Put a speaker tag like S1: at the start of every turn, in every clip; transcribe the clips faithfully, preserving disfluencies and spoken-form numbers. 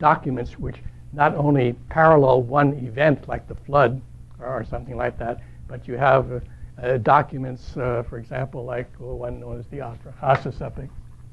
S1: documents which not only parallel one event like the flood or something like that, but you have uh, uh, documents, uh, for example, like one known as the Atrahasis epic.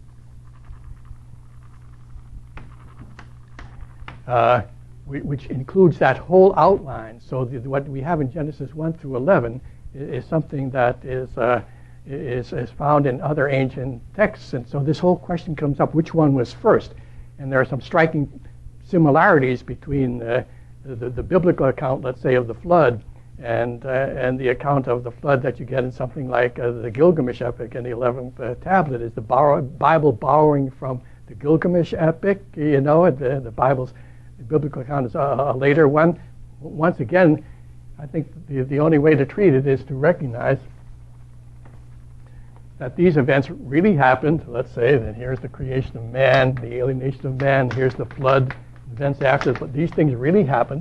S1: Uh, which includes that whole outline. So the, what we have in Genesis one through eleven is, is something that is, uh, is, is found in other ancient texts. And so this whole question comes up, which one was first? And there are some striking similarities between uh, the, the biblical account, let's say, of the flood and, uh, and the account of the flood that you get in something like uh, the Gilgamesh epic in the eleventh uh, tablet. Is the borrow, Bible borrowing from the Gilgamesh epic? You know, the, the Bible's The biblical account is a, a later one. Once again, I think the, the only way to treat it is to recognize that these events really happened. Let's say that here's the creation of man, the alienation of man, here's the flood, events after, but these things really happened.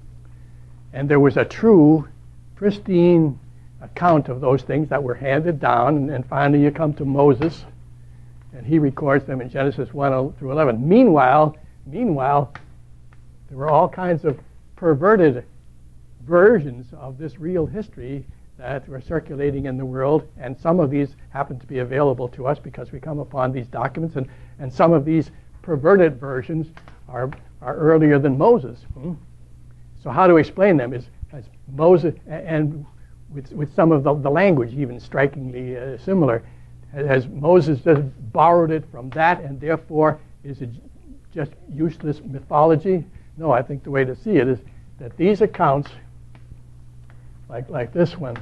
S1: And there was a true, pristine account of those things that were handed down. And, and finally you come to Moses, and he records them in Genesis one through eleven. Meanwhile, meanwhile, there were all kinds of perverted versions of this real history that were circulating in the world, and some of these happen to be available to us because we come upon these documents, and, and some of these perverted versions are, are earlier than Moses. Hmm? So how to explain them is as Moses, and with, with some of the, the language even strikingly uh, similar, as Moses just borrowed it from that, and therefore is it just useless mythology? No, I think the way to see it is that these accounts, like, like this one,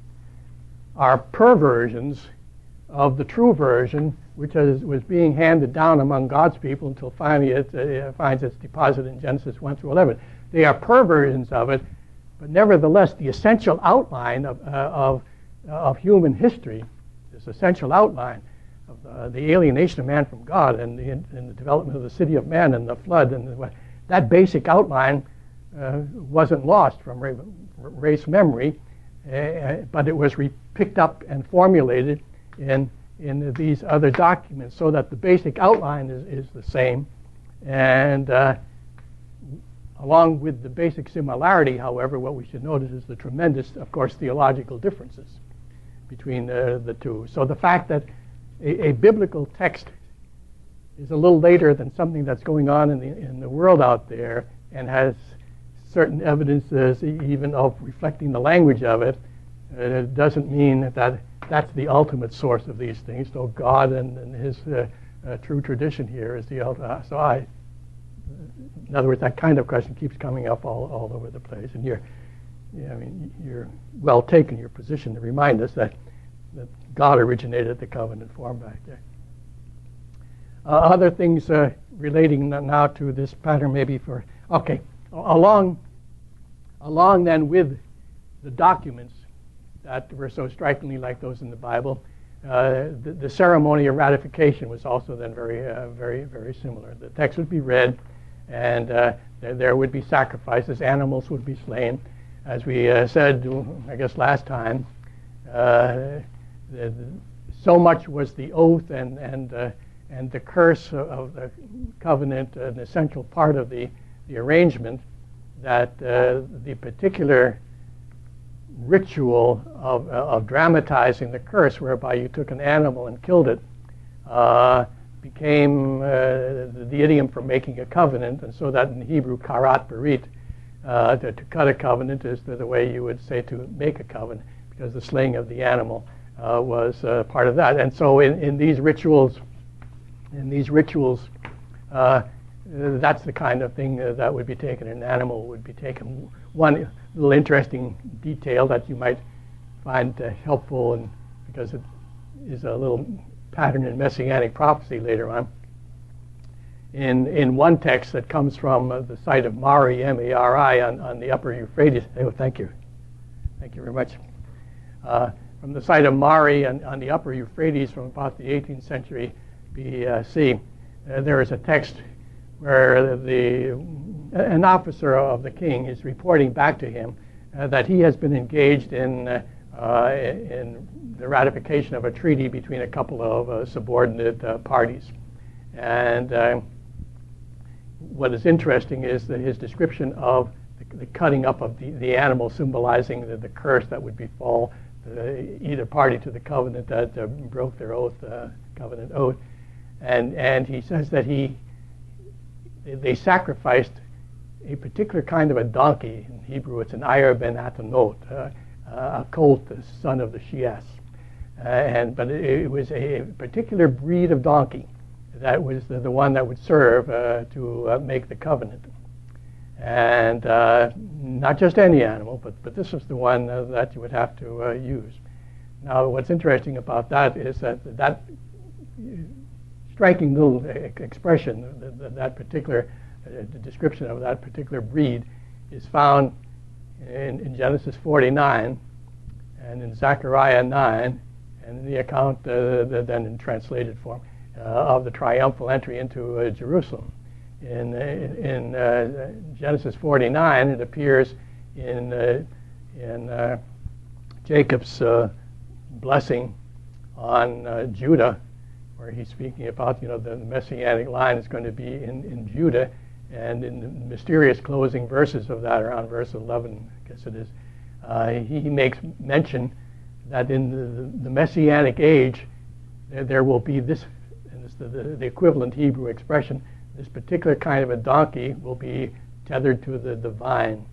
S1: are perversions of the true version, which is, was being handed down among God's people until finally it uh, finds its deposit in Genesis one through eleven. They are perversions of it, but nevertheless, the essential outline of, uh, of, uh, of human history, this essential outline of uh, the alienation of man from God and the, and the development of the city of man and the flood, and the, that basic outline uh, wasn't lost from ra race memory, uh, but it was picked up and formulated in, in these other documents, so that the basic outline is, is the same. And uh, along with the basic similarity, however, what we should notice is the tremendous, of course, theological differences between uh, the two. So the fact that a, a biblical text is a little later than something that's going on in the, in the world out there and has certain evidences even of reflecting the language of it, uh, it doesn't mean that that's the ultimate source of these things. So God and, and his uh, uh, true tradition here is the ultimate. So I, in other words, that kind of question keeps coming up all, all over the place. And you're, yeah, I mean, you're well taken, your position, to remind us that, that God originated the covenant form back there. Uh, other things uh, relating now to this pattern, maybe for, okay, along, along then with the documents that were so strikingly like those in the Bible, uh, the, the ceremony of ratification was also then very, uh, very, very similar. The text would be read, and uh, there, there would be sacrifices, animals would be slain. As we uh, said, I guess last time, uh, the, the, so much was the oath and, and uh, and the curse of the covenant, an essential part of the, the arrangement, that uh, the particular ritual of, uh, of dramatizing the curse, whereby you took an animal and killed it, uh, became uh, the, the idiom for making a covenant. And so that in Hebrew, karat berit, uh, to, to cut a covenant is the, the way you would say to make a covenant, because the slaying of the animal uh, was uh, part of that. And so in, in these rituals, in these rituals, uh, that's the kind of thing uh, that would be taken. An animal would be taken. One little interesting detail that you might find uh, helpful, and because it is a little pattern in Messianic prophecy later on. In in one text that comes from uh, the site of Mari, M A R I, on, on the upper Euphrates. Oh, thank you. Thank you very much. Uh, from the site of Mari on, on the upper Euphrates from about the eighteenth century B C, uh, there is a text where the an officer of the king is reporting back to him uh, that he has been engaged in uh, uh, in the ratification of a treaty between a couple of uh, subordinate uh, parties, and uh, what is interesting is that his description of the, the cutting up of the, the animal, symbolizing the, the curse that would befall the, either party to the covenant that uh, broke their oath, uh, covenant oath. And, and he says that he they sacrificed a particular kind of a donkey. In Hebrew, it's an Ayer ben Atanot, uh, a colt, the son of the Shias. Uh, and but it, it was a particular breed of donkey that was the, the one that would serve uh, to uh, make the covenant. And uh, not just any animal, but, but this was the one uh, that you would have to uh, use. Now, what's interesting about that is that that striking little expression, that, that particular uh, description of that particular breed, is found in, in Genesis forty-nine and in Zechariah nine, and in the account uh, the, then in translated form uh, of the triumphal entry into uh, Jerusalem. In, in uh, Genesis forty-nine, it appears in, uh, in uh, Jacob's uh, blessing on uh, Judah, where he's speaking about, you know, the messianic line is going to be in, in Judah, and in the mysterious closing verses of that, around verse eleven, I guess it is, uh, he, he makes mention that in the, the messianic age, there, there will be this, and it's the, the, the equivalent Hebrew expression, this particular kind of a donkey will be tethered to the, the vine.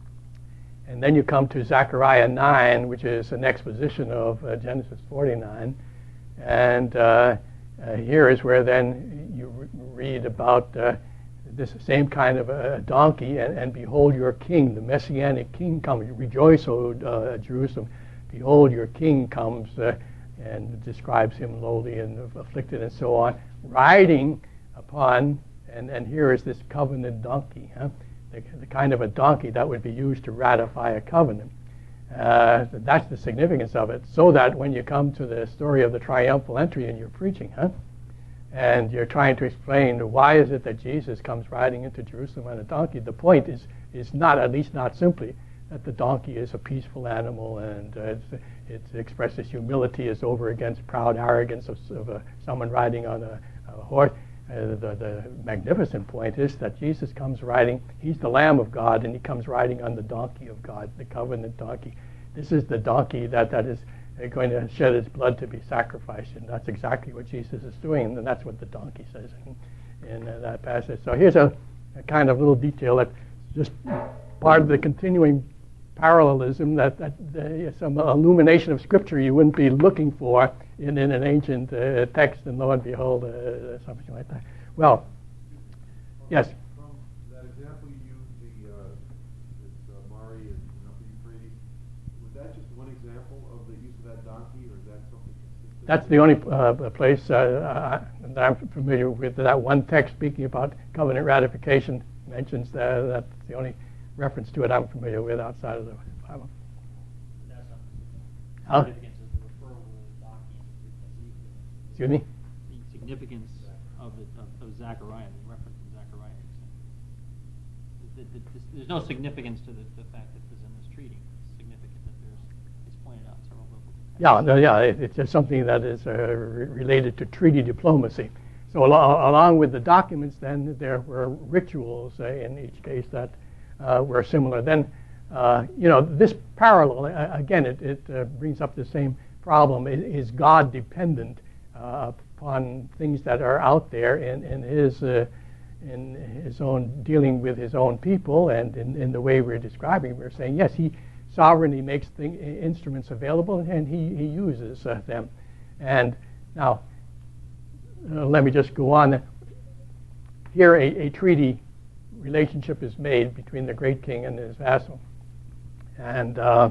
S1: And then you come to Zechariah nine, which is an exposition of uh, Genesis forty-nine. And uh, uh, here is where then you re- read about uh, this same kind of a donkey, and, and behold your king, the messianic king comes. Rejoice, O uh, Jerusalem. Behold your king comes, uh, and describes him lowly and afflicted and so on, riding upon, and, and here is this covenant donkey, huh? the, the kind of a donkey that would be used to ratify a covenant. Uh, that's the significance of it, so that when you come to the story of the triumphal entry and you're preaching, huh, and you're trying to explain why is it that Jesus comes riding into Jerusalem on a donkey, the point is is not, at least not simply, that the donkey is a peaceful animal and uh, it's, it expresses humility as over against proud arrogance of, of uh, someone riding on a, a horse. Uh, the, the magnificent point is that Jesus comes riding, he's the Lamb of God, and he comes riding on the donkey of God, the covenant donkey. This is the donkey that, that is uh, going to shed its blood to be sacrificed, and that's exactly what Jesus is doing, and that's what the donkey says in, in uh, that passage. So here's a, a kind of little detail that's just part of the continuing parallelism, that, that uh, some illumination of Scripture you wouldn't be looking for in, in an ancient uh, text, and lo and behold, uh, something like that. Well, yes?
S2: From that example you used, the uh, this, uh, Mari and Euphrates, was that just one example of the use of that donkey, or is that something consistent?
S1: That's the only uh, place uh, that I'm familiar with. That one text speaking about covenant ratification mentions that. That's the only reference to it I'm familiar with outside of the Bible.
S3: That's not
S1: Huh?
S3: the significance of the referral to the donkey.
S1: Excuse me?
S3: The significance of, it, of, of Zechariah, the reference in Zechariah. The, the, the, there's no significance to the, the fact that it's in this treaty. It's significant that there's, it's pointed out in several biblical texts.
S1: Yeah, no, yeah, it, it's just something that is uh, re- related to treaty diplomacy. So al- along with the documents, then there were rituals uh, in each case that uh, were similar. Then, uh, you know, this parallel, uh, again, it, it uh, brings up the same problem. Is, is God dependent uh, upon things that are out there in, in his uh, in his own dealing with his own people, and in, in the way we're describing, we're saying, yes, he sovereignly makes thing, instruments available, and he, he uses uh, them. And now, uh, let me just go on. Here, a, a treaty relationship is made between the great king and his vassal. And uh,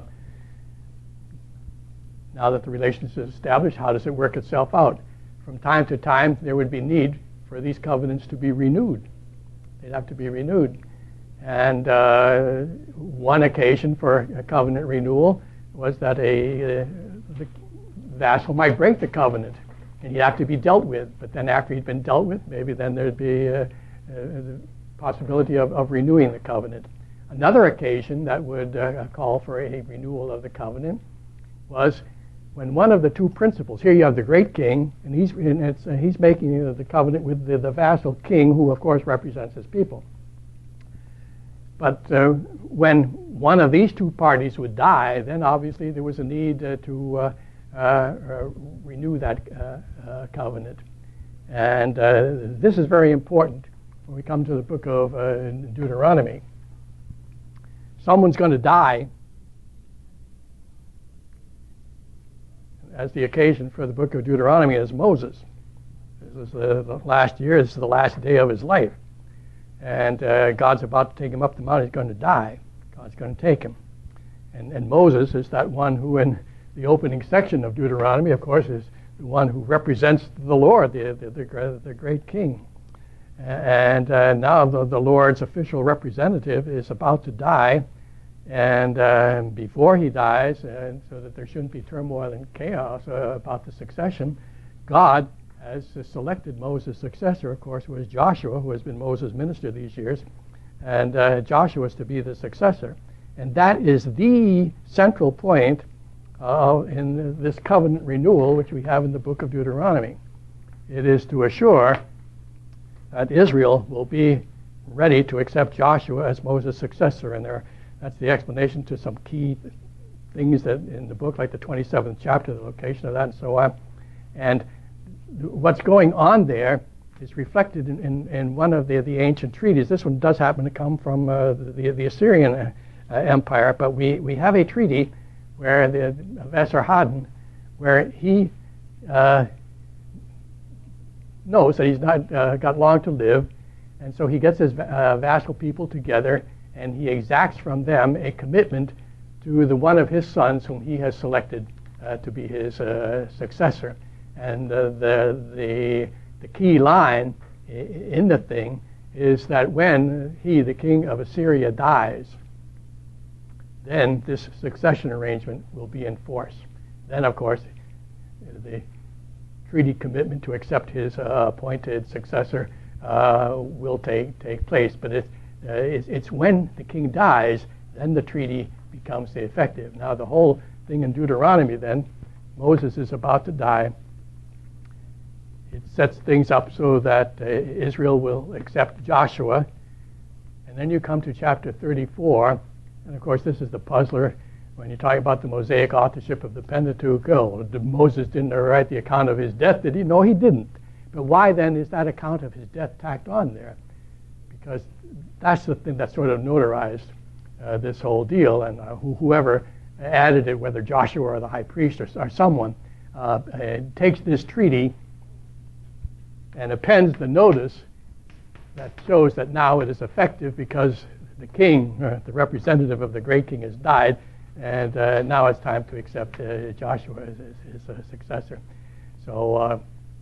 S1: now that the relationship is established, how does it work itself out? From time to time, there would be need for these covenants to be renewed. They'd have to be renewed. And uh, one occasion for a covenant renewal was that a uh, the vassal might break the covenant, and he'd have to be dealt with. But then after he'd been dealt with, maybe then there'd be uh, uh, the possibility of, of renewing the covenant. Another occasion that would uh, call for a renewal of the covenant was when one of the two principles, here you have the great king, and he's, and it's, uh, he's making uh, the covenant with the, the vassal king, who of course represents his people. But uh, when one of these two parties would die, then obviously there was a need uh, to uh, uh, uh, renew that uh, uh, covenant. And uh, this is very important when we come to the book of uh, Deuteronomy. Someone's going to die as the occasion for the book of Deuteronomy is Moses. This is the, the last year, this is the last day of his life. And uh, God's about to take him up the mountain. He's going to die. God's going to take him. And, and Moses is that one who, in the opening section of Deuteronomy, of course, is the one who represents the Lord, the, the, the, the great king. And uh, now the, the Lord's official representative is about to die. And uh, before he dies, uh, so that there shouldn't be turmoil and chaos uh, about the succession, God has uh, selected Moses' successor, of course, was Joshua, who has been Moses' minister these years. And uh, Joshua is to be the successor. And that is the central point uh, in this covenant renewal, which we have in the book of Deuteronomy. It is to assure that Israel will be ready to accept Joshua as Moses' successor. And there That's the explanation to some key things that in the book, like the twenty-seventh chapter, the location of that, and so on. And what's going on there is reflected in, in, in one of the, the ancient treaties. This one does happen to come from uh, the, the Assyrian uh, Empire, but we, we have a treaty where the of Esarhaddon, where he uh, knows that he's not uh, got long to live, and so he gets his uh, vassal people together, and he exacts from them a commitment to the one of his sons whom he has selected uh, to be his uh, successor. And uh, the, the, the key line in the thing is that when he, the king of Assyria, dies, then this succession arrangement will be in force. Then, of course, the treaty commitment to accept his uh, appointed successor uh, will take, take place. But it, uh, it's, it's when the king dies, then the treaty becomes effective. Now, the whole thing in Deuteronomy, then, Moses is about to die. It sets things up so that uh, Israel will accept Joshua. And then you come to chapter thirty-four. And, of course, this is the puzzler when you talk about the Mosaic authorship of the Pentateuch. Oh, Moses didn't write the account of his death, did he? No, he didn't. But why, then, is that account of his death tacked on there? Because that's the thing that sort of notarized uh, this whole deal. And uh, wh- whoever added it, whether Joshua or the high priest or, or someone, uh, uh, takes this treaty and appends the notice that shows that now it is effective because the king, uh, the representative of the great king, has died, and uh, now it's time to accept uh, Joshua as his, his uh, successor. So uh,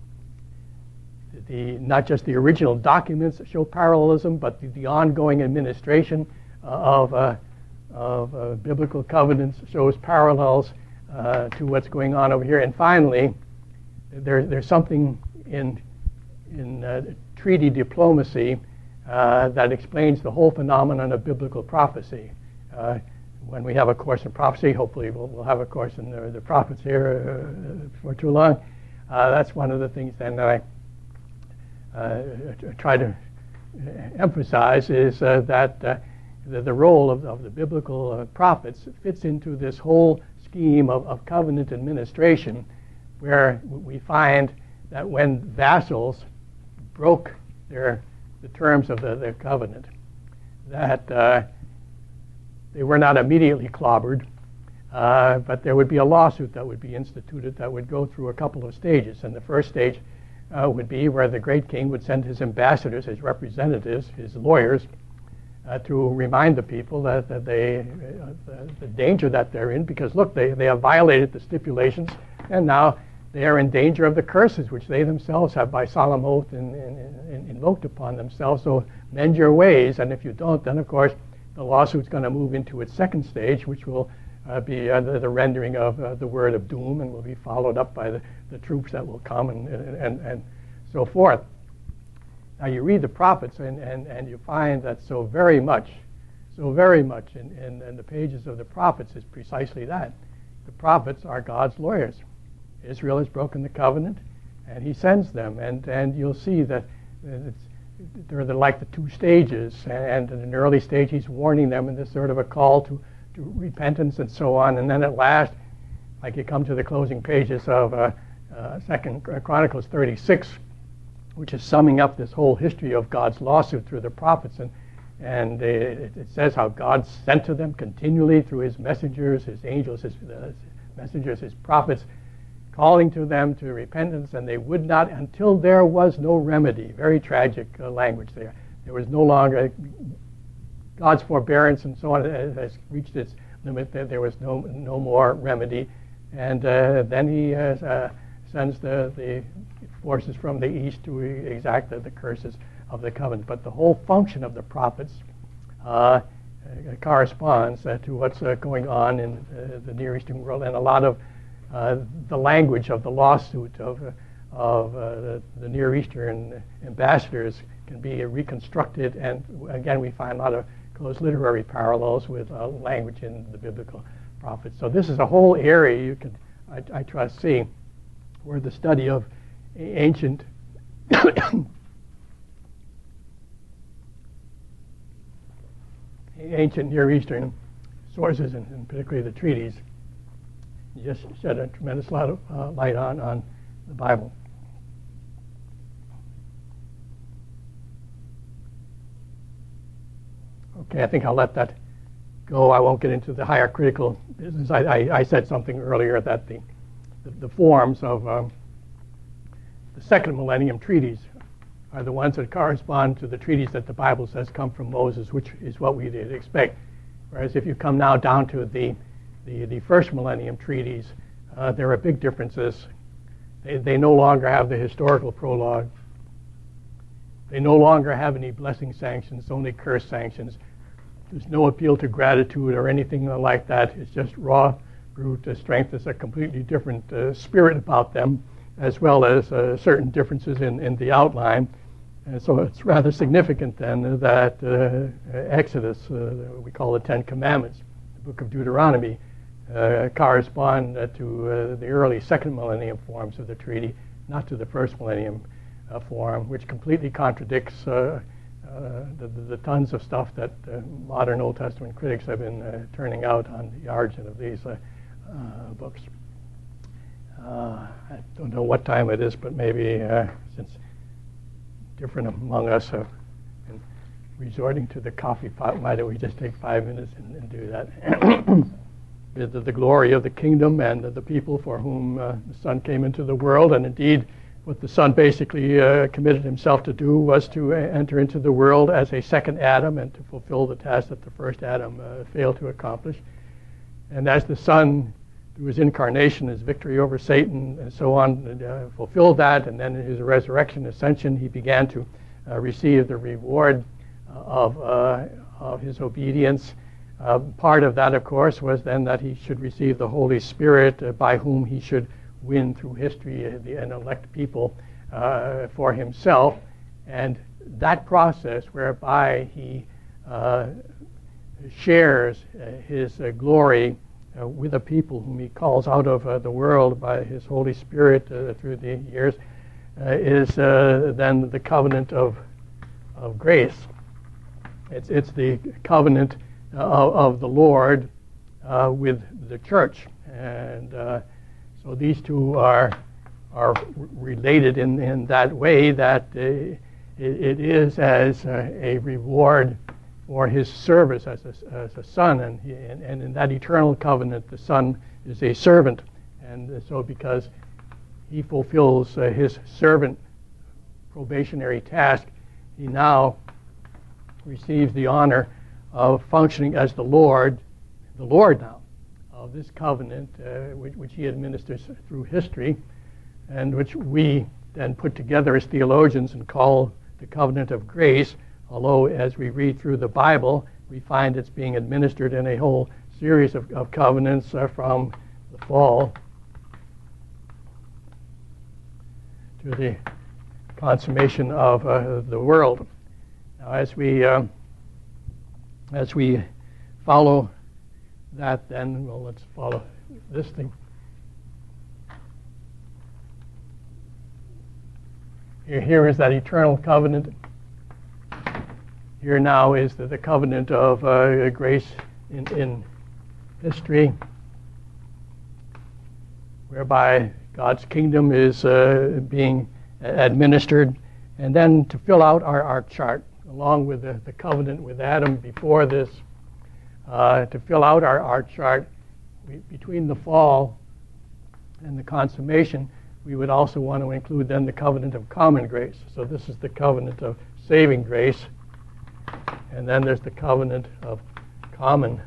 S1: the not just the original documents show parallelism, but the, the ongoing administration uh, of, uh, of uh, biblical covenants shows parallels uh, to what's going on over here. And finally, there, there's something in in uh, treaty diplomacy uh, that explains the whole phenomenon of biblical prophecy. Uh, when we have a course in prophecy, hopefully we'll, we'll have a course in the, the prophets here uh, before too long. Uh, that's one of the things then that I uh, try to emphasize is uh, that uh, the, the role of, of the biblical uh, prophets fits into this whole scheme of, of covenant administration, where we find that when vassals broke their, the terms of the, the covenant, that uh, they were not immediately clobbered, uh, but there would be a lawsuit that would be instituted that would go through a couple of stages. And the first stage uh, would be where the great king would send his ambassadors, his representatives, his lawyers, uh, to remind the people that, that they, uh, the, the danger that they're in, because look, they, they have violated the stipulations, and now they are in danger of the curses which they themselves have by solemn oath in, in, in, invoked upon themselves. So mend your ways, and if you don't, then of course the lawsuit's going to move into its second stage, which will uh, be uh, the, the rendering of uh, the word of doom, and will be followed up by the, the troops that will come and, and, and so forth. Now you read the prophets, and, and, and you find that so very much, so very much in, in, in the pages of the prophets is precisely that. the prophets are God's lawyers. Israel has broken the covenant, and he sends them. And, and you'll see that it's, they're the, like the two stages. And in an early stage, he's warning them in this sort of a call to, to repentance and so on. And then at last, like you come to the closing pages of uh, uh, Second Chronicles thirty-six, which is summing up this whole history of God's lawsuit through the prophets. And, and it, it says how God sent to them continually through his messengers, his angels, his uh, messengers, his prophets, calling to them to repentance, and they would not until there was no remedy. Very tragic uh, language there. There was no longer, God's forbearance and so on has reached its limit. There, there was no no more remedy. And uh, then he uh, uh, sends the, the forces from the east to exact the, the curses of the covenant. But the whole function of the prophets uh, uh, corresponds uh, to what's uh, going on in uh, the Near Eastern world, and a lot of uh, the language of the lawsuit of, uh, of uh, the, the Near Eastern ambassadors can be reconstructed. And again, we find a lot of close literary parallels with uh, language in the biblical prophets. So this is a whole area you can, I, I trust, see where the study of ancient ancient Near Eastern sources, and, and particularly the treaties, just shed a tremendous lot of uh, light on, on the Bible. Okay, I think I'll let that go. I won't get into the higher critical business. I, I, I said something earlier that the, the, the forms of um, the second millennium treaties are the ones that correspond to the treaties that the Bible says come from Moses, which is what we did expect. Whereas if you come now down to the, the, the first millennium treaties, uh, there are big differences. They, they no longer have the historical prologue. They no longer have any blessing sanctions, only curse sanctions. There's no appeal to gratitude or anything like that. It's just raw, brute uh, strength. There's a completely different uh, spirit about them, as well as uh, certain differences in, in the outline. And so it's rather significant then that uh, Exodus, uh, we call the Ten Commandments, the book of Deuteronomy, uh, correspond uh, to uh, the early second millennium forms of the treaty, not to the first millennium uh, form, which completely contradicts uh, uh, the, the tons of stuff that uh, modern Old Testament critics have been uh, turning out on the origin of these uh, uh, books. Uh, I don't know what time it is, but maybe uh, since different among us have been resorting to the coffee pot, why don't we just take five minutes and, and do that? the, the glory of the kingdom and the, the people for whom uh, the Son came into the world, and indeed what the Son basically uh, committed himself to do was to uh, enter into the world as a second Adam and to fulfill the task that the first Adam uh, failed to accomplish. And as the Son, through his incarnation, his victory over Satan, and so on, uh, fulfilled that, and then in his resurrection, ascension, he began to uh, receive the reward uh, of, uh, of his obedience. Uh, part of that, of course, was then that he should receive the Holy Spirit, uh, by whom he should win through history uh, the, and elect people uh, for himself. And that process whereby he uh, shares uh, his uh, glory Uh, with a people whom he calls out of uh, the world by his Holy Spirit uh, through the years, uh, is uh, then the covenant of of grace. It's it's the covenant uh, of, of the Lord uh, with the church, and uh, so these two are are related in, in that way that uh, it, it is as uh, a reward for his service as a, as a son, and, he, and, and in that eternal covenant, the Son is a servant, and so because he fulfills uh, his servant probationary task, he now receives the honor of functioning as the Lord, the Lord now, of this covenant, uh, which, which he administers through history, and which we then put together as theologians and call the covenant of grace. Although, as we read through the Bible, we find it's being administered in a whole series of, of covenants uh, from the fall to the consummation of uh, the world. Now, as we uh, as we follow that then, well, let's follow this thing. Here, here is that eternal covenant. Here now is the, the covenant of uh, grace in, in history, whereby God's kingdom is uh, being administered. And then to fill out our, our chart, along with the, the covenant with Adam before this, uh, to fill out our, our chart, we, between the fall and the consummation, we would also want to include then the covenant of common grace. So this is the covenant of saving grace. And then there's the covenant of common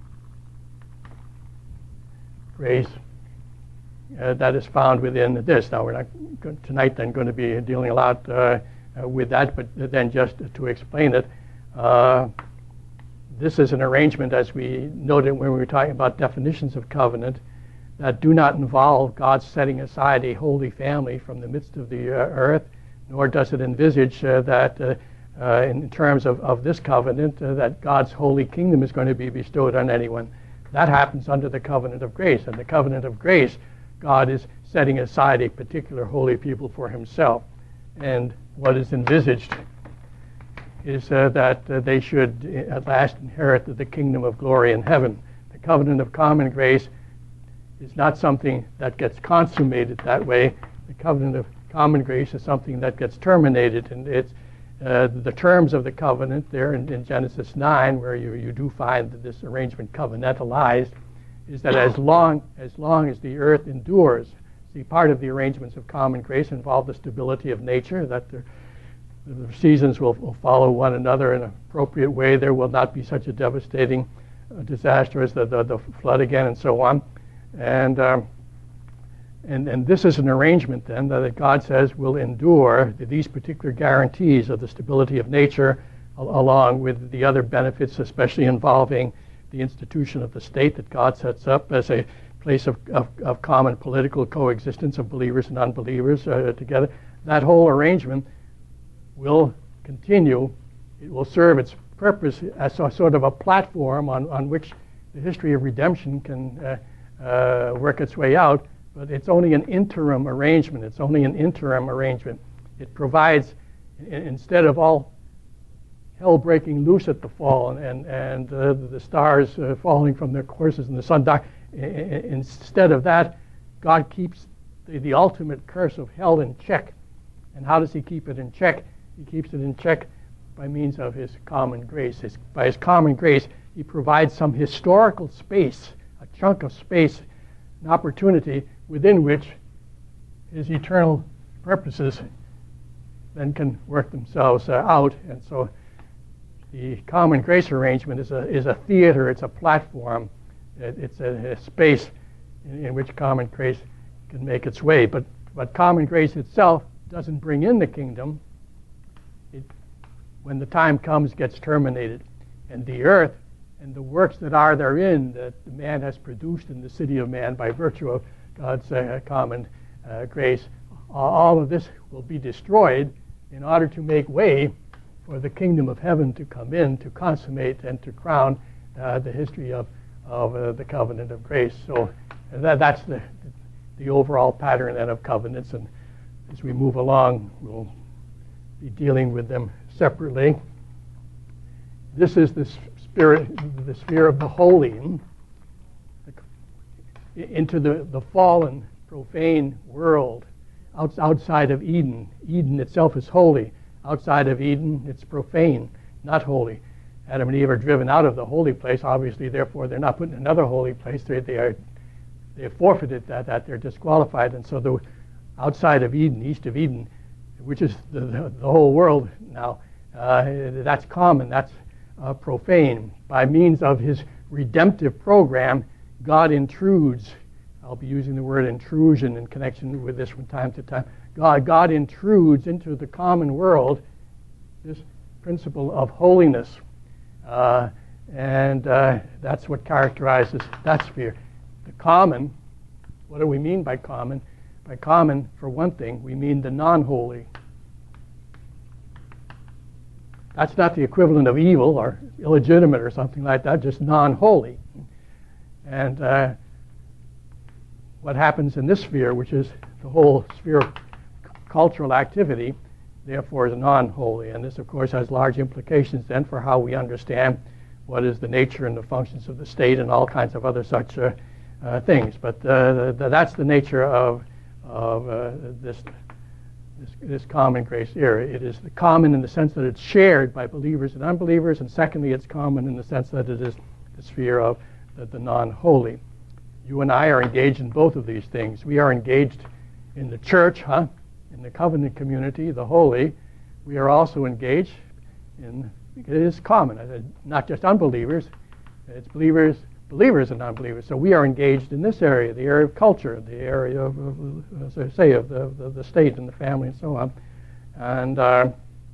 S1: grace uh, that is found within this. Now, we're not go- tonight then going to be dealing a lot uh, uh, with that, but then just to explain it, uh, this is an arrangement, as we noted when we were talking about definitions of covenant, that do not involve God setting aside a holy family from the midst of the uh, earth, nor does it envisage uh, that uh, uh, in terms of, of this covenant, uh, that God's holy kingdom is going to be bestowed on anyone. That happens under the covenant of grace. And the covenant of grace, God is setting aside a particular holy people for himself. And what is envisaged is uh, that uh, they should at last inherit the kingdom of glory in heaven. The covenant of common grace is not something that gets consummated that way. The covenant of common grace is something that gets terminated. And it's uh, the terms of the covenant there in, in Genesis nine, where you, you do find that this arrangement covenantalized, is that as long as long as the earth endures, see, part of the arrangements of common grace involve the stability of nature, that the, the seasons will, will follow one another in an appropriate way. There will not be such a devastating uh, disaster as the, the, the flood again, and so on. And, um, and and this is an arrangement then that God says will endure these particular guarantees of the stability of nature, al- along with the other benefits, especially involving the institution of the state that God sets up as a place of, of, of common political coexistence of believers and unbelievers uh, together. That whole arrangement will continue. It will serve its purpose as a sort of a platform on, on which the history of redemption can uh, Uh, work its way out, but it's only an interim arrangement. It's only an interim arrangement. It provides, I- instead of all hell breaking loose at the fall and and, and uh, the stars uh, falling from their courses and the sun dark, I- I- instead of that, God keeps the, the ultimate curse of hell in check. And how does he keep it in check? He keeps it in check by means of his common grace. His, by his common grace, he provides some historical space, a chunk of space, an opportunity within which his eternal purposes then can work themselves uh, out. And so the common grace arrangement is a is a theater, it's a platform, it, it's a, a space in, in which common grace can make its way. But, but common grace itself doesn't bring in the kingdom. It, when the time comes, gets terminated. And the earth and the works that are therein that man has produced in the city of man by virtue of God's uh, common uh, grace, all of this will be destroyed in order to make way for the kingdom of heaven to come in, to consummate and to crown uh, the history of, of uh, the covenant of grace. So that, that's the, the overall pattern then of covenants, and as we move along, we'll be dealing with them separately. This is the spirit, the sphere of the holy, into the, the fallen, profane world outside of Eden. Eden itself is holy. Outside of Eden, it's profane, not holy. Adam and Eve are driven out of the holy place. Obviously, therefore, they're not put in another holy place. They, they are they have forfeited that, that they're disqualified. And so the outside of Eden, east of Eden, which is the, the, the whole world now, uh, that's common, that's uh, profane. By means of his redemptive program, God intrudes. I'll be using the word intrusion in connection with this from time to time. God, God intrudes into the common world this principle of holiness. Uh, and uh, that's what characterizes that sphere. The common, what do we mean by common? By common, for one thing, we mean the non-holy. That's not the equivalent of evil or illegitimate or something like that, just non-holy. And uh, what happens in this sphere, which is the whole sphere of c- cultural activity, therefore is non-holy. And this, of course, has large implications then for how we understand what is the nature and the functions of the state and all kinds of other such uh, uh, things. But uh, the, that's the nature of, of uh, this, this, this common grace era. It is the common in the sense that it's shared by believers and unbelievers, and secondly, it's common in the sense that it is the sphere of the, the non-holy. You and I are engaged in both of these things. We are engaged in the church, huh? In the covenant community, the holy. We are also engaged in, it is common, not just unbelievers, it's believers, believers and unbelievers. So we are engaged in this area, the area of culture, the area of, of as I say, of the, the, the state and the family and so on. And uh,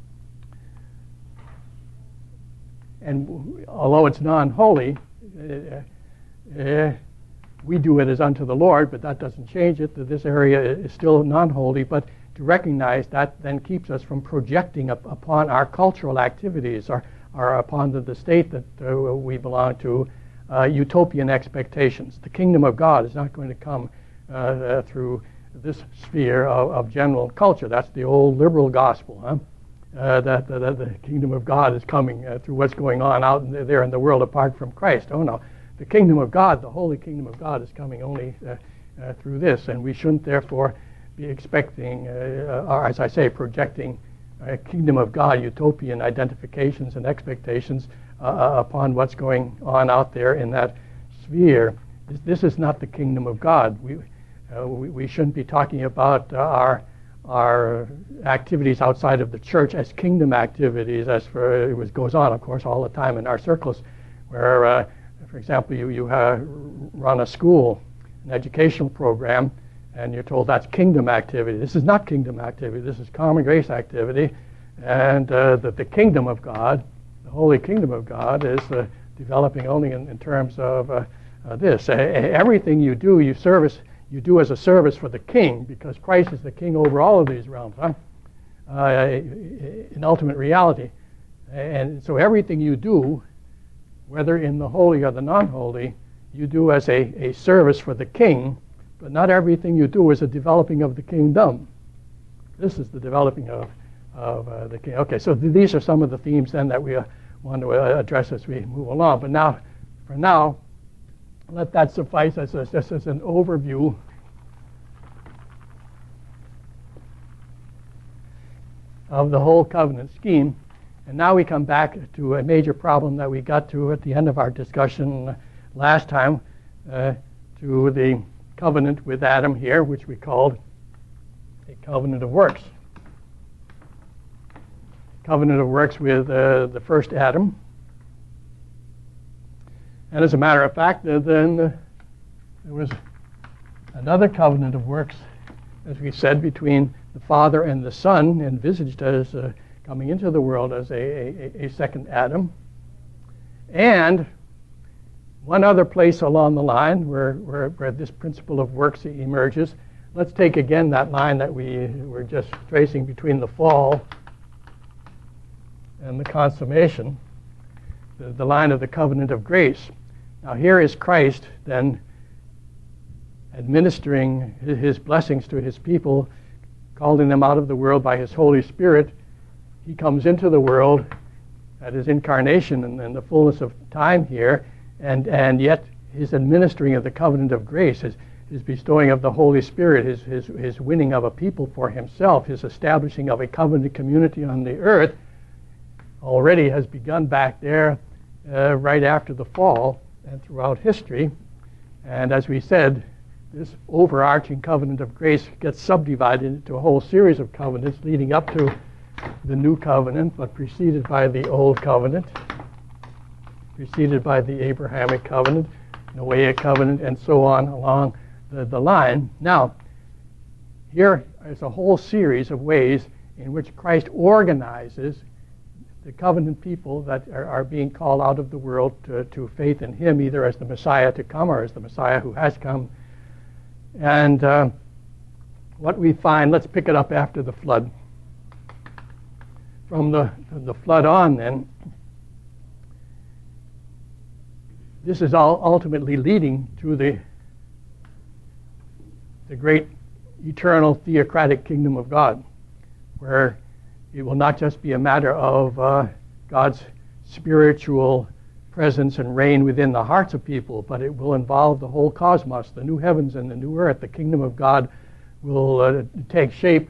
S1: and although it's non-holy, uh, uh, we do it as unto the Lord, but that doesn't change it. That this area is still non-holy, but to recognize that then keeps us from projecting up upon our cultural activities or, or upon the, the state that uh, we belong to uh, utopian expectations. The kingdom of God is not going to come uh, uh, through this sphere of, of general culture. That's the old liberal gospel, huh? Uh, that, that, that the kingdom of God is coming uh, through what's going on out in the, there in the world apart from Christ. Oh no, the kingdom of God, the holy kingdom of God, is coming only uh, uh, through this, and we shouldn't therefore be expecting, uh, or as I say, projecting uh, kingdom of God utopian identifications and expectations uh, upon what's going on out there in that sphere. This, this is not the kingdom of God. We, uh, we, we shouldn't be talking about uh, our our activities outside of the church as kingdom activities, as for it was, goes on, of course, all the time in our circles, where, uh, for example, you, you uh, run a school, an educational program, and you're told that's kingdom activity. This is not kingdom activity. This is common grace activity, and uh, that the kingdom of God, the holy kingdom of God, is uh, developing only in, in terms of uh, uh, this. Uh, everything you do, you service, you do as a service for the king, because Christ is the king over all of these realms, huh? Uh, in ultimate reality. And so everything you do, whether in the holy or the non-holy, you do as a, a service for the king, but not everything you do is a developing of the kingdom. This is the developing of, of uh, the king. Okay, so th- these are some of the themes then that we uh, want to uh, address as we move along. But now, for now, let that suffice as, a, just as an overview of the whole covenant scheme. And now we come back to a major problem that we got to at the end of our discussion last time, uh, to the covenant with Adam here, which we called a covenant of works. Covenant of works with uh, the first Adam. And as a matter of fact, uh, then uh, there was another covenant of works, as we said, between the Father and the Son, envisaged as uh, coming into the world as a, a, a second Adam. And one other place along the line where, where, where this principle of works emerges. Let's take again that line that we were just tracing between the fall and the consummation, the, the line of the covenant of grace. Now here is Christ then administering his blessings to his people, calling them out of the world by his Holy Spirit. He comes into the world at his incarnation and, and the fullness of time here, and, and yet his administering of the covenant of grace, his, his bestowing of the Holy Spirit, his, his, his winning of a people for himself, his establishing of a covenant community on the earth, already has begun back there uh, right after the fall and throughout history. And as we said, this overarching covenant of grace gets subdivided into a whole series of covenants leading up to the new covenant, but preceded by the old covenant, preceded by the Abrahamic covenant, Noahic covenant, and so on along the, the line. Now, here is a whole series of ways in which Christ organizes the covenant people that are, are being called out of the world to, to faith in him, either as the Messiah to come or as the Messiah who has come. And uh, what we find, let's pick it up after the flood. From the, the flood on then, this is all ultimately leading to the, the great eternal theocratic kingdom of God, where it will not just be a matter of uh, God's spiritual presence and reign within the hearts of people, but it will involve the whole cosmos, the new heavens and the new earth. The kingdom of God will uh, take shape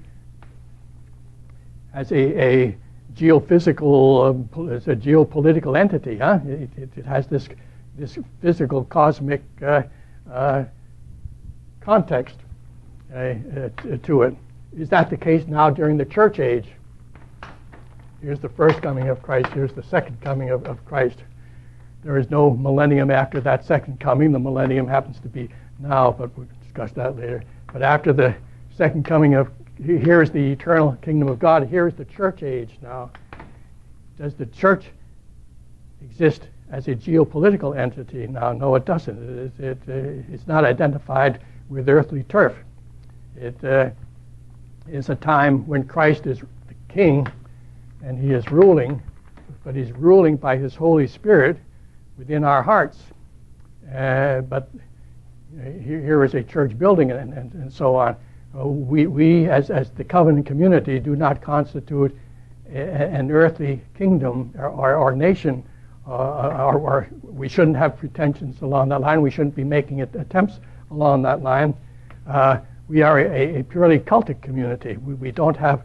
S1: as a, a geophysical, um, as a geopolitical entity. Huh? It, it, it has this this physical cosmic uh, uh, context uh, uh, to it. Is that the case now during the church age? Here's the first coming of Christ. Here's the second coming of, of Christ. There is no millennium after that second coming. The millennium happens to be now, but we'll discuss that later. But after the second coming of, here is the eternal kingdom of God. Here is the church age now. Does the church exist as a geopolitical entity now? No, it doesn't. It, it, uh, it's not identified with earthly turf. It uh, is a time when Christ is the king and he is ruling, but he's ruling by his Holy Spirit within our hearts. Uh, but here, here is a church building and, and, and so on. Uh, we, we as, as the covenant community, do not constitute a, an earthly kingdom or, or, or nation, uh, or, or we shouldn't have pretensions along that line. We shouldn't be making attempts along that line. Uh, we are a, a purely cultic community. We, we don't have,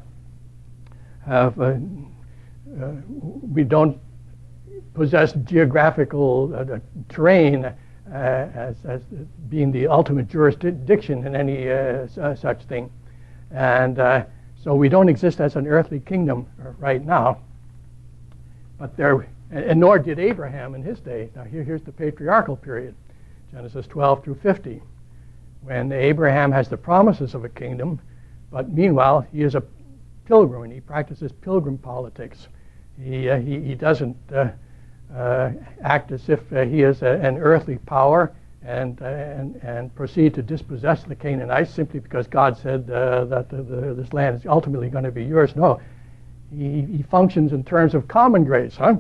S1: have uh, uh, we don't possess geographical uh, terrain uh, as, as being the ultimate jurisdiction in any uh, uh, such thing. And uh, so we don't exist as an earthly kingdom right now. But there, and nor did Abraham in his day. Now here, here's the patriarchal period, Genesis twelve through fifty, when Abraham has the promises of a kingdom, but meanwhile he is a pilgrim and he practices pilgrim politics. He, uh, he, he doesn't uh, uh, act as if uh, he is a, an earthly power and, uh, and, and proceed to dispossess the Canaanites simply because God said uh, that the, the, this land is ultimately going to be yours. No, he, he functions in terms of common grace. Huh?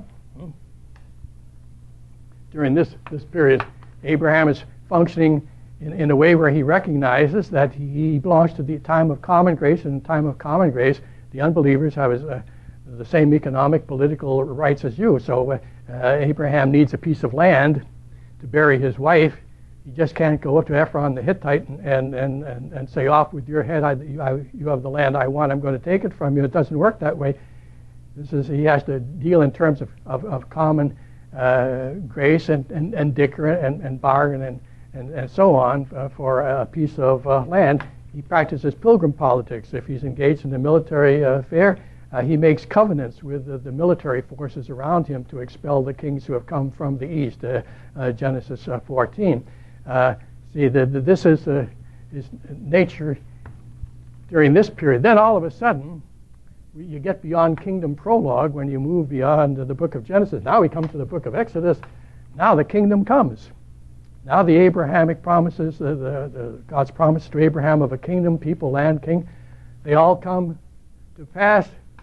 S1: During this, this period, Abraham is functioning in, in a way where he recognizes that he belongs to the time of common grace, and in the time of common grace, the unbelievers have his, uh, the same economic, political rights as you. So uh, uh, Abraham needs a piece of land to bury his wife. He just can't go up to Ephron the Hittite and, and, and, and, and say, off with your head, I, you, I, you have the land I want, I'm going to take it from you. It doesn't work that way. This is, he has to deal in terms of, of, of common uh, grace and, and, and dicker and, and bargain and, and, and so on uh, for a piece of uh, land. He practices pilgrim politics. If he's engaged in a military uh, affair, uh, he makes covenants with the, the military forces around him to expel the kings who have come from the east, uh, uh, Genesis uh, fourteen. Uh, see, the, the, this is uh, his nature during this period. Then all of a sudden, you get beyond kingdom prologue when you move beyond the book of Genesis. Now we come to the book of Exodus. Now the kingdom comes. Now the Abrahamic promises, uh, the, the God's promise to Abraham of a kingdom, people, land, king, they all come to pass,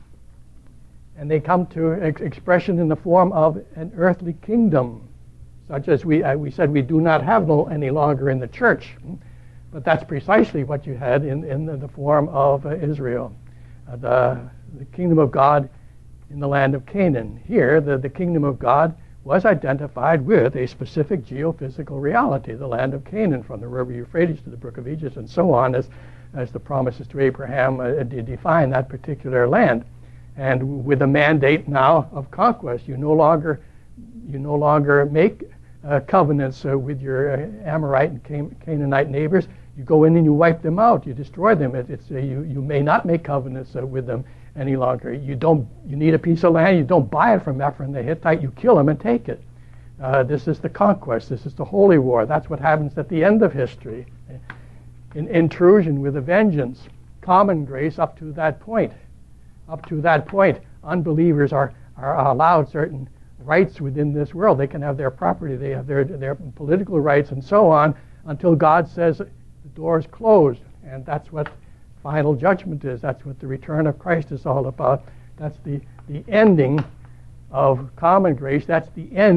S1: and they come to ex expression in the form of an earthly kingdom, such as we, uh, we said we do not have no, any longer in the church. But that's precisely what you had in, in the, the form of uh, Israel. Uh, the, the kingdom of God in the land of Canaan. Here, the, the kingdom of God was identified with a specific geophysical reality, the land of Canaan, from the river Euphrates to the brook of Egypt and so on, as, as the promises to Abraham uh, define that particular land. And with a mandate now of conquest, you no longer, you no longer make uh, covenants uh, with your uh, Amorite and Can Canaanite neighbors. You go in and you wipe them out. You destroy them. It, it's, uh, you, you may not make covenants uh, with them any longer. You don't. You need a piece of land. You don't buy it from Ephron the Hittite. You kill him and take it. Uh, this is the conquest. This is the holy war. That's what happens at the end of history. In, intrusion with a vengeance. Common grace up to that point. Up to that point, unbelievers are, are allowed certain rights within this world. They can have their property. They have their, their political rights and so on until God says the door is closed. And that's what final judgment is. That's what the return of Christ is all about. That's the, the ending of common grace. That's the end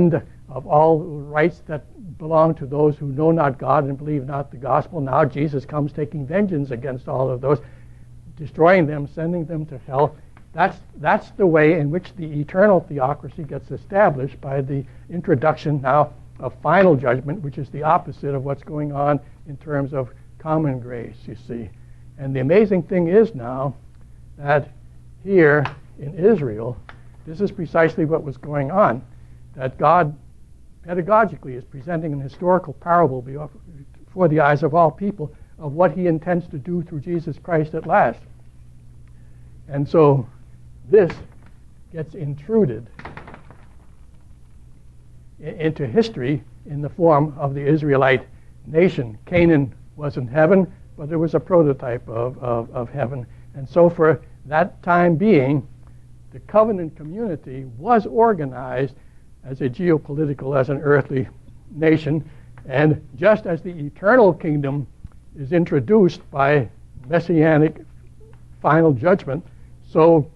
S1: of all rights that belong to those who know not God and believe not the gospel. Now Jesus comes taking vengeance against all of those, destroying them, sending them to hell. That's, that's the way in which the eternal theocracy gets established by the introduction now of final judgment, which is the opposite of what's going on in terms of common grace, you see. And the amazing thing is now that here in Israel, this is precisely what was going on, that God pedagogically is presenting an historical parable before the eyes of all people of what he intends to do through Jesus Christ at last. And so this gets intruded into history in the form of the Israelite nation. Canaan wasn't heaven, but there was a prototype of, of, of heaven. And so for that time being, the covenant community was organized as a geopolitical, as an earthly nation. And just as the eternal kingdom is introduced by messianic final judgment, so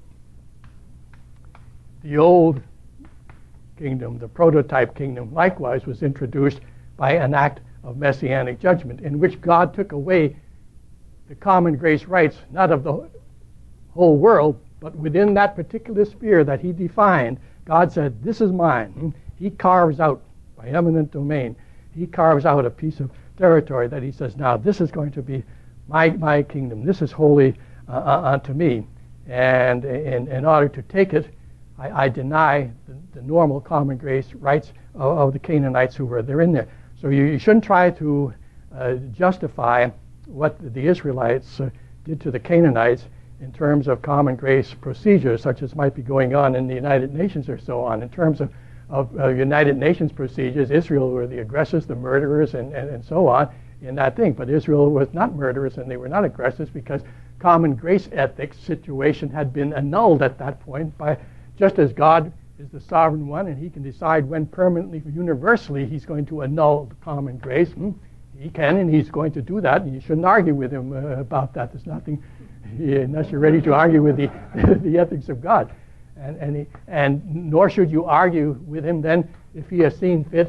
S1: the old kingdom, the prototype kingdom, likewise was introduced by an act of messianic judgment in which God took away the common grace rights, not of the whole world, but within that particular sphere that he defined. God said, this is mine. He carves out, by eminent domain, he carves out a piece of territory that he says, now this is going to be my, my kingdom. This is holy uh, unto me. And in, in order to take it, I, I deny the, the normal common grace rights of, of the Canaanites who were there in there. So you, you shouldn't try to uh, justify what the Israelites uh, did to the Canaanites in terms of common grace procedures, such as might be going on in the United Nations or so on. In terms of, of uh, United Nations procedures, Israel were the aggressors, the murderers, and, and, and so on in that thing. But Israel was not murderers and they were not aggressors because common grace ethics situation had been annulled at that point by, just as God is the sovereign one and he can decide when permanently, universally, he's going to annul the common grace. Hmm? He can, and he's going to do that, and you shouldn't argue with him uh, about that. There's nothing, unless you're ready to argue with the, the ethics of God. And, and, he, and nor should you argue with him then if he has seen fit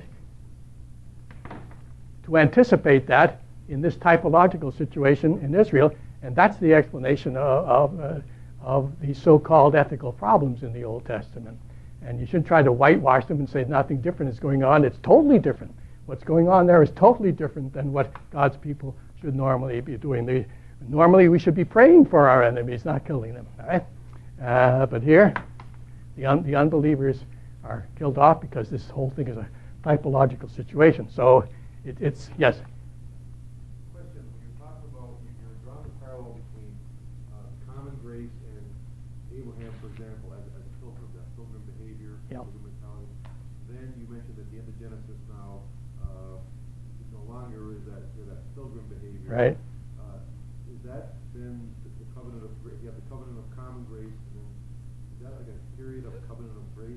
S1: to anticipate that in this typological situation in Israel. And that's the explanation of, of, uh, of these so-called ethical problems in the Old Testament. And you shouldn't try to whitewash them and say nothing different is going on. It's totally different. What's going on there is totally different than what God's people should normally be doing. They, normally we should be praying for our enemies, not killing them. All right? Uh, but here, the, un, the unbelievers are killed off because this whole thing is a typological situation. So it, it's, yes?
S2: Question, when you talk about, you're drawing a parallel between uh, common grace and Abraham, for example, as, as a pilgrim, that pilgrim behavior,
S1: yeah.
S2: pilgrim mentality. Then you mentioned at the end of Genesis now, uh, no longer is that, is that pilgrim behavior.
S1: Right.
S2: Uh, is that then the, the covenant of grace? You have the covenant of common grace, and then is that like a period of covenant of grace?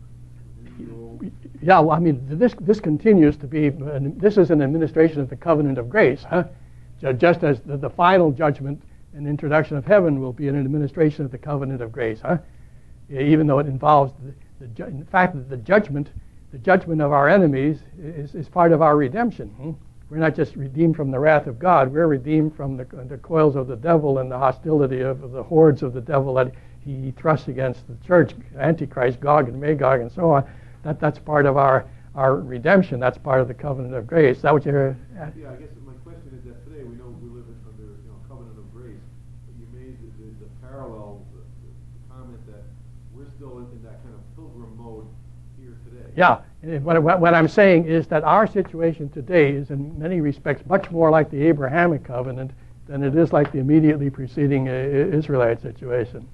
S1: Yeah, well, I mean, this this continues to be, uh, this is an administration of the covenant of grace, huh? Just as the, the final judgment and introduction of heaven will be an administration of the covenant of grace, huh? Even though it involves, the, the in fact, the judgment, the judgment of our enemies is, is part of our redemption. Hmm? We're not just redeemed from the wrath of God, we're redeemed from the, the coils of the devil and the hostility of, of the hordes of the devil that he thrusts against the church, Antichrist, Gog and Magog, and so on. That that's part of our our redemption. That's part of the covenant of grace. Is that what you're?
S2: Uh, yeah, I guess my question is that today we know we live under you know covenant of grace, but you made the, the, the parallel, the, the comment that we're still in, in that kind of pilgrim mode here today.
S1: Yeah, what, what I'm saying is that our situation today is in many respects much more like the Abrahamic covenant than it is like the immediately preceding uh, Israelite situation.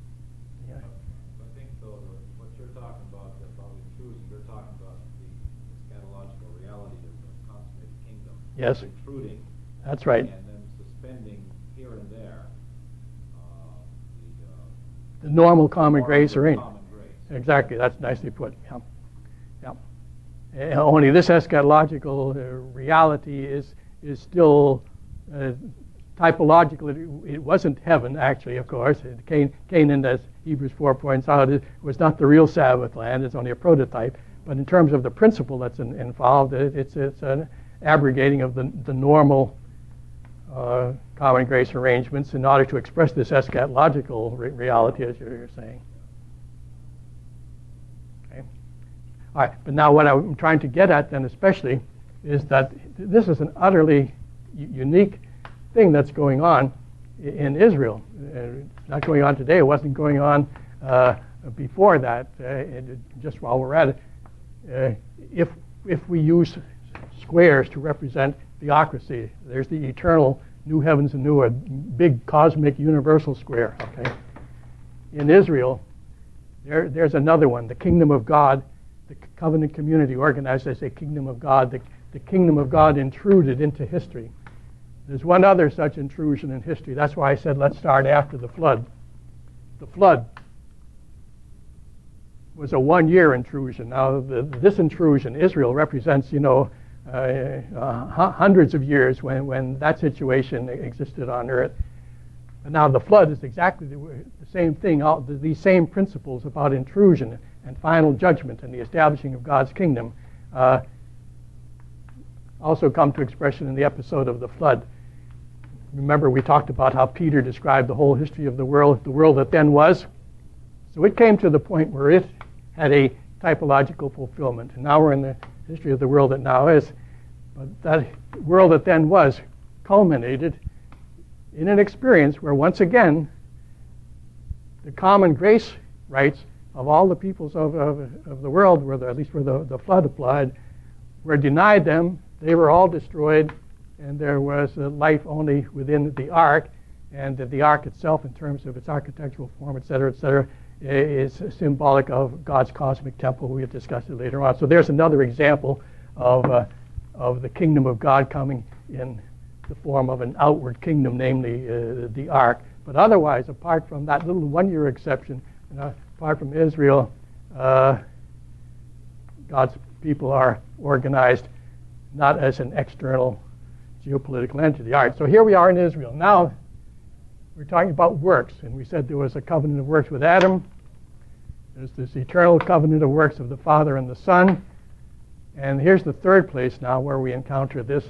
S1: Yes,
S4: intruding,
S1: that's right.
S4: And then suspending here and there uh, the, uh,
S1: the normal common grace arrangement.
S4: Common grace.
S1: Exactly, that's nicely put. Yeah, yeah. Uh, only this eschatological uh, reality is is still uh, typological. It, it wasn't heaven, actually. Of course, it, Can, Canaan, as Hebrews four points out, it was not the real Sabbath land. It's only a prototype. but in terms of the principle that's in, involved, it, it's, it's an abrogating of the, the normal uh, common grace arrangements in order to express this eschatological re- reality, as you're, you're saying. Okay. All right, but now what I'm trying to get at then especially is that this is an utterly u- unique thing that's going on in Israel. Uh, it's not going on today. It wasn't going on uh, before that. Uh, it, just while we're at it, uh, if if we use squares to represent theocracy, there's the eternal new heavens and new earth, big cosmic universal square. Okay. In Israel, there there's another one, the kingdom of God, the covenant community organized as a kingdom of God, the, the kingdom of God intruded into history. There's one other such intrusion in history. That's why I said let's start after the flood. The flood was a one-year intrusion. Now, the, this intrusion, Israel represents, you know, uh, uh, hundreds of years when, when that situation existed on earth. And now the flood is exactly the, the same thing. All the, these same principles about intrusion and final judgment and the establishing of God's kingdom uh, also come to expression in the episode of the flood. Remember, we talked about how Peter described the whole history of the world, the world that then was. So it came to the point where it had a typological fulfillment. And now we're in the history of the world that now is. But that world that then was culminated in an experience where, once again, the common grace rights of all the peoples of, of, of the world, where the, at least where the, the flood applied, were denied them. They were all destroyed. And there was uh, life only within the ark, and that the ark itself, in terms of its architectural form, et cetera, et cetera, is symbolic of God's cosmic temple. We have discussed it later on. So there's another example of uh, of the kingdom of God coming in the form of an outward kingdom, namely uh, the ark. But otherwise, apart from that little one-year exception, you know, apart from Israel, uh, God's people are organized not as an external geopolitical entity. All right, so here we are in Israel. Now, we're talking about works, and we said there was a covenant of works with Adam. There's this eternal covenant of works of the Father and the Son. And here's the third place now where we encounter this.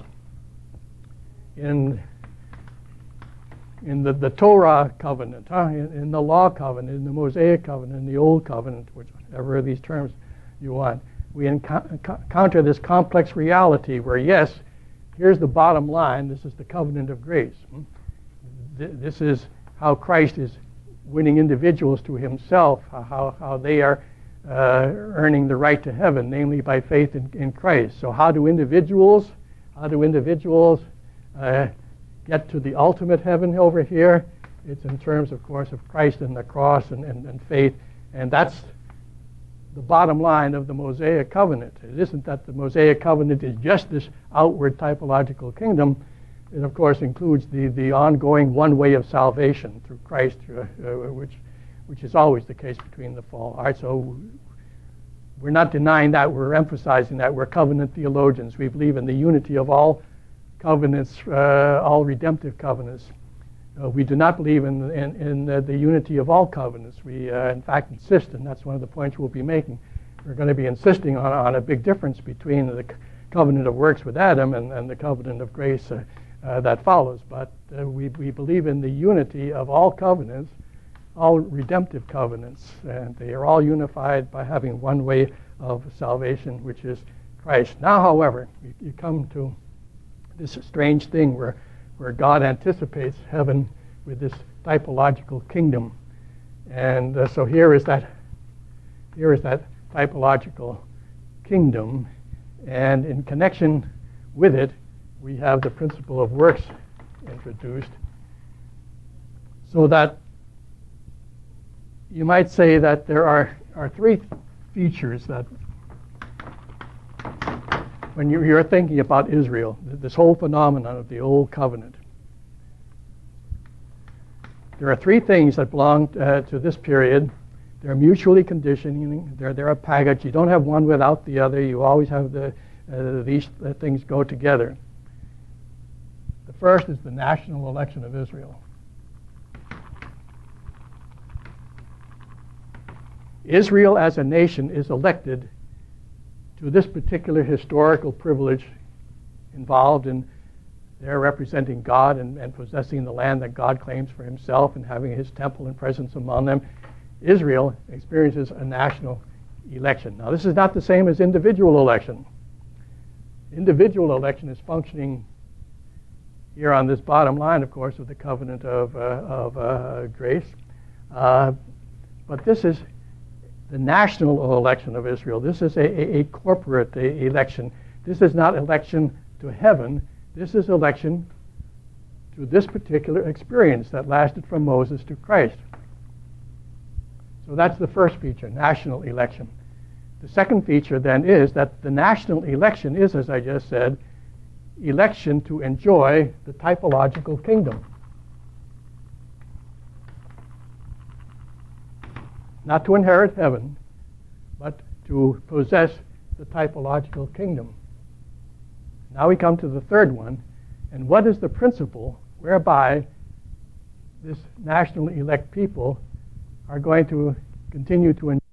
S1: In, in the, the Torah covenant, huh? in, in the law covenant, in the Mosaic covenant, in the Old covenant, whichever of these terms you want, we enco- encounter this complex reality where, yes, here's the bottom line. This is the covenant of grace. This is how Christ is winning individuals to himself, how, how they are uh, earning the right to heaven, namely by faith in, in Christ. So how do individuals, how do individuals uh, get to the ultimate heaven over here? It's in terms, of course, of Christ and the cross and, and, and faith. And that's the bottom line of the Mosaic covenant. It isn't that the Mosaic covenant is just this outward typological kingdom. It, of course, includes the, the ongoing one way of salvation through Christ, uh, uh, which which is always the case between the fall. All right, so we're not denying that. We're emphasizing that. We're covenant theologians. We believe in the unity of all covenants, uh, all redemptive covenants. Uh, we do not believe in, in, in uh, the unity of all covenants. We, uh, in fact, insist, and that's one of the points we'll be making. We're going to be insisting on, on a big difference between the covenant of works with Adam and, and the covenant of grace uh, uh, that follows. But uh, we, we believe in the unity of all covenants, all redemptive covenants, and they are all unified by having one way of salvation, which is Christ. Now, however, you, you come to this strange thing where where God anticipates heaven with this typological kingdom. And uh, so here is that here is that typological kingdom, and in connection with it, we have the principle of works introduced, so that you might say that there are, are three features that when you're thinking about Israel, this whole phenomenon of the Old Covenant, there are three things that belong uh, to this period. They're mutually conditioning. They're, they're a package. You don't have one without the other. You always have the, uh, these uh, things go together. The first is the national election of Israel. Israel as a nation is elected to this particular historical privilege involved in their representing God and, and possessing the land that God claims for himself and having his temple and presence among them, Israel experiences a national election. Now, this is not the same as individual election. Individual election is functioning here on this bottom line, of course, of the covenant of, uh, of uh, grace. Uh, but this is the national election of Israel. This is a, a, a corporate a, election. This is not election to heaven. This is election to this particular experience that lasted from Moses to Christ. So that's the first feature, national election. The second feature then is that the national election is, as I just said, election to enjoy the typological kingdom. Not to inherit heaven, but to possess the typological kingdom. Now we come to the third one. And what is the principle whereby this nationally elect people are going to continue to enjoy